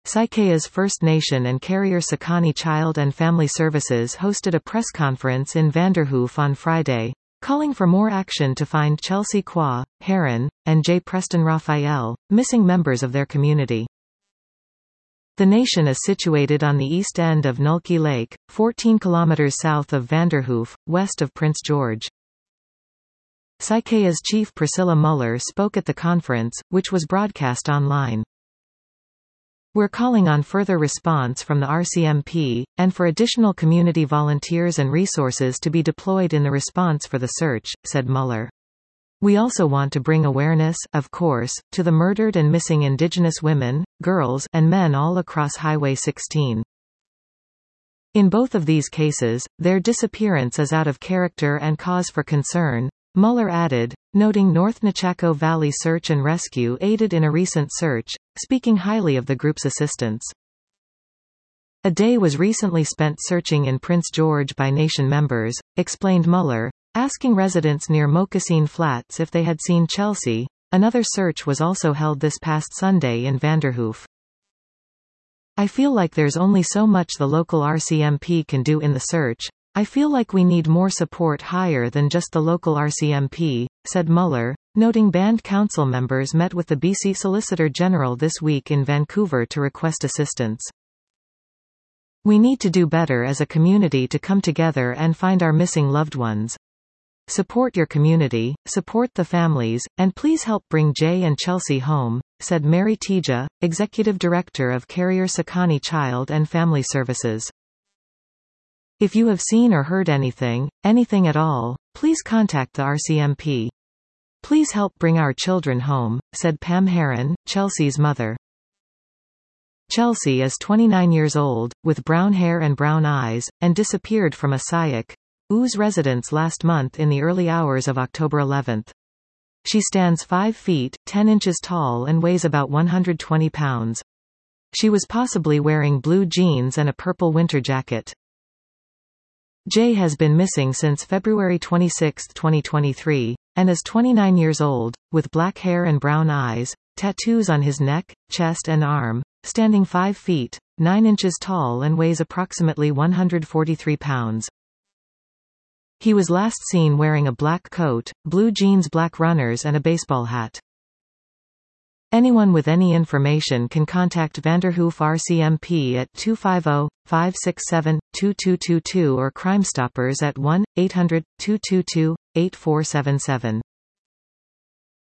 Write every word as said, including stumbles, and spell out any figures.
Saikea's First Nation and Carrier Sekani Child and Family Services hosted a press conference in Vanderhoof on Friday, calling for more action to find Chelsea Kwa, Heron, and J. Preston Raphael, missing members of their community. The nation is situated on the east end of Nulkey Lake, fourteen kilometers south of Vanderhoof, west of Prince George. Saikea's chief Priscilla Muller spoke at the conference, which was broadcast online. "We're calling on further response from the R C M P, and for additional community volunteers and resources to be deployed in the response for the search," said Muller. "We also want to bring awareness, of course, to the murdered and missing Indigenous women, girls, and men all across Highway sixteen. In both of these cases, their disappearance is out of character and cause for concern," Muller added, noting North Nechako Valley Search and Rescue aided in a recent search, speaking highly of the group's assistance. "A day was recently spent searching in Prince George by Nation members," explained Muller, asking residents near Moccasin Flats if they had seen Chelsea. Another search was also held this past Sunday in Vanderhoof. "I feel like there's only so much the local R C M P can do in the search. I feel like we need more support higher than just the local R C M P," said Muller, noting band council members met with the B C Solicitor General this week in Vancouver to request assistance. "We need to do better as a community to come together and find our missing loved ones. Support your community, support the families, and please help bring Jay and Chelsea home," said Mary Tija, Executive Director of Carrier Sekani Child and Family Services. "If you have seen or heard anything, anything at all, please contact the R C M P. Please help bring our children home," said Pam Heron, Chelsea's mother. Chelsea is twenty-nine years old, with brown hair and brown eyes, and disappeared from a Sayak Ooze residence last month in the early hours of October eleventh. She stands five feet, ten inches tall and weighs about one hundred twenty pounds. She was possibly wearing blue jeans and a purple winter jacket. Jay has been missing since February twenty-sixth, twenty twenty-three, and is twenty-nine years old, with black hair and brown eyes, tattoos on his neck, chest and arm, standing five feet, nine inches tall and weighs approximately one hundred forty-three pounds. He was last seen wearing a black coat, blue jeans, black runners and a baseball hat. Anyone with any information can contact Vanderhoof R C M P at two five zero, five six seven, two two two two or Crime Stoppers at one eight hundred, two two two, eight four seven seven.